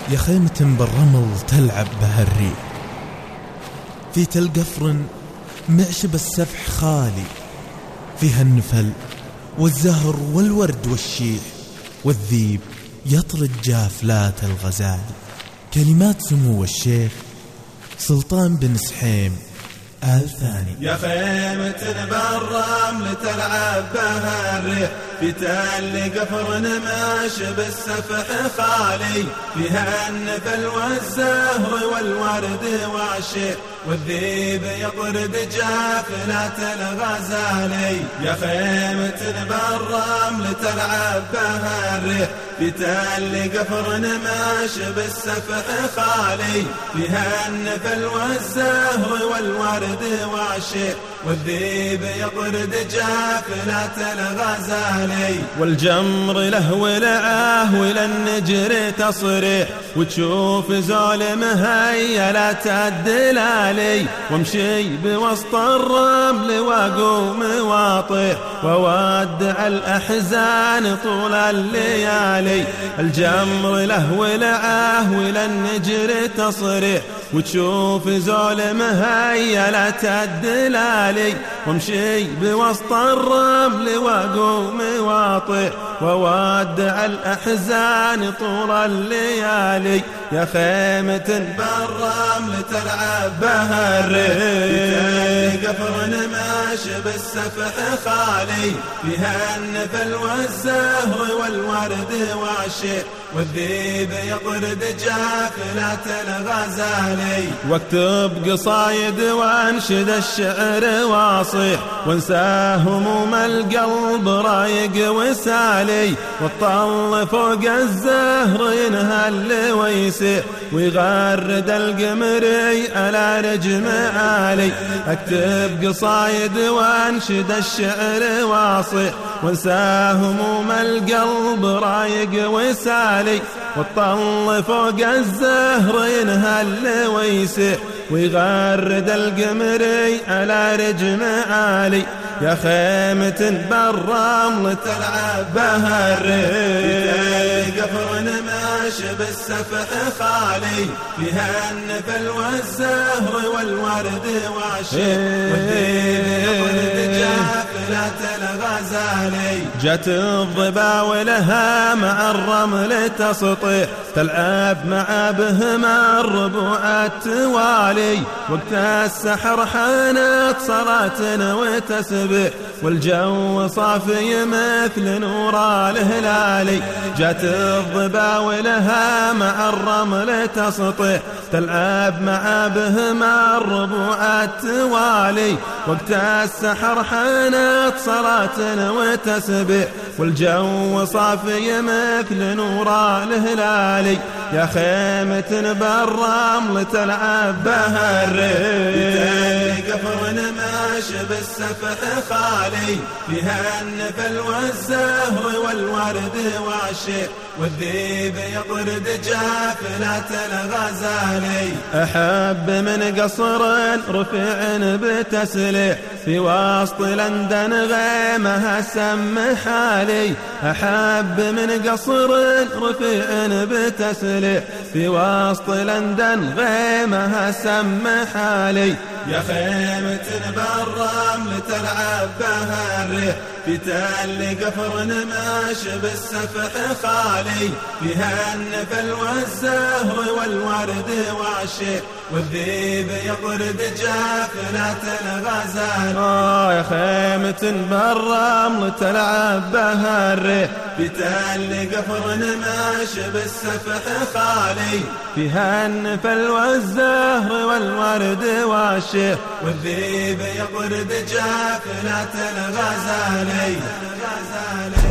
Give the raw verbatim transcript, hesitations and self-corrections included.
يا خيمة بالرمل تلعب بها الريح، في تل قفر معشب السفح خالي، فيها النفل والزهر والورد والشيح، والذيب يطرد جافلات الغزال. كلمات سمو الشيخ سلطان بن سحيم آل ثاني. يا خيمة بالرمل تلعب بها الريح، في تل قفر ماشي بالسفح خالي، فيها النفل والزهر والورد والشيح، والذيب يطرد جافلات الغزالي. يا خيمة بالرمل تلعب بها الريح، في تل قفر ماشي بالسفح خالي، فيها النفل والزهر والورد والشيح، والذيب يطرد جافلات الغزالي. والجمر له ولعاه وللنجر تصريح، وتشوف زول مهيلة الدلالي، وامشي بوسط الرمل واقوم واطيح، وودع الأحزان طول الليالي. الجمر له ولعاه وللنجر تصريح، وتشوف زول مهيلة الدلالي، وامشي بوسط الرمل واقوم واطيح، وودع الأحزان طول الليالي. يا خيمة بالرمل تلعب بها الريح، قفر ماشي بالسفح خالي، فيها النفل والزهر والورد والشيح، والذيب يطرد جافلات الغزالي. واكتب قصايد وانشد الشعر واصيح، وانسى هموم القلب رايق وسالي، والطل فوق الزهر ينهل ويسيح، ويغرد القمري على رجم عالي. اكتب قصايد وانشد الشعر واصيح، وانسى هموم القلب رايق وسالي، والطل فوق الزهر ينهل ويسيح، ويغرد القمري على رجم عالي. يا خيمة بالرمل تلعب بها الريح، قفر ماشي بالسفح خالي، فيها النفل والزهر والورد والشيح، والذيب يطرد جافلات الغزالي. جت الظبا ولها مع الرمل تسطيح، تلعب مع بهما الربوع التوالي، وقت السحر حانت صلاة وتسبيح، والجو صافي مثل نور الهلالي. جت الظبا ولها مع الرمل تسطيح، تلعب مع بهما الربوع التوالي، وقت السحر حانت صلاة وتسبيح، والجو صافي مثل نور الهلالي. يا خيمة بالرمل تلعب بها الريح، قفر ماشي بالسفح خالي، فيها النفل والزهر والورد والشيح، والذيب يطرد جافلات الغزالي. أحب من قصر رفيع بتسليح، في وسط لندن غيمها سم حالي. أحب من قصر رفيع بتسليح، في وسط لندن غيمها سم حالي. يا خيمة بالرمل تلعب بها الريح، في تل قفر ماشي بالسفح خالي، فيها النفل والزهر والورد والشيح، والذيب يطرد جافلات الغزال. آه يا خيمة بالرمل تلعب بها الريح، في تل قفر ماشي بالسفح خالي، فيها النفل والزهر والورد والشيح، والذيب يطرد جافلات الغزالي.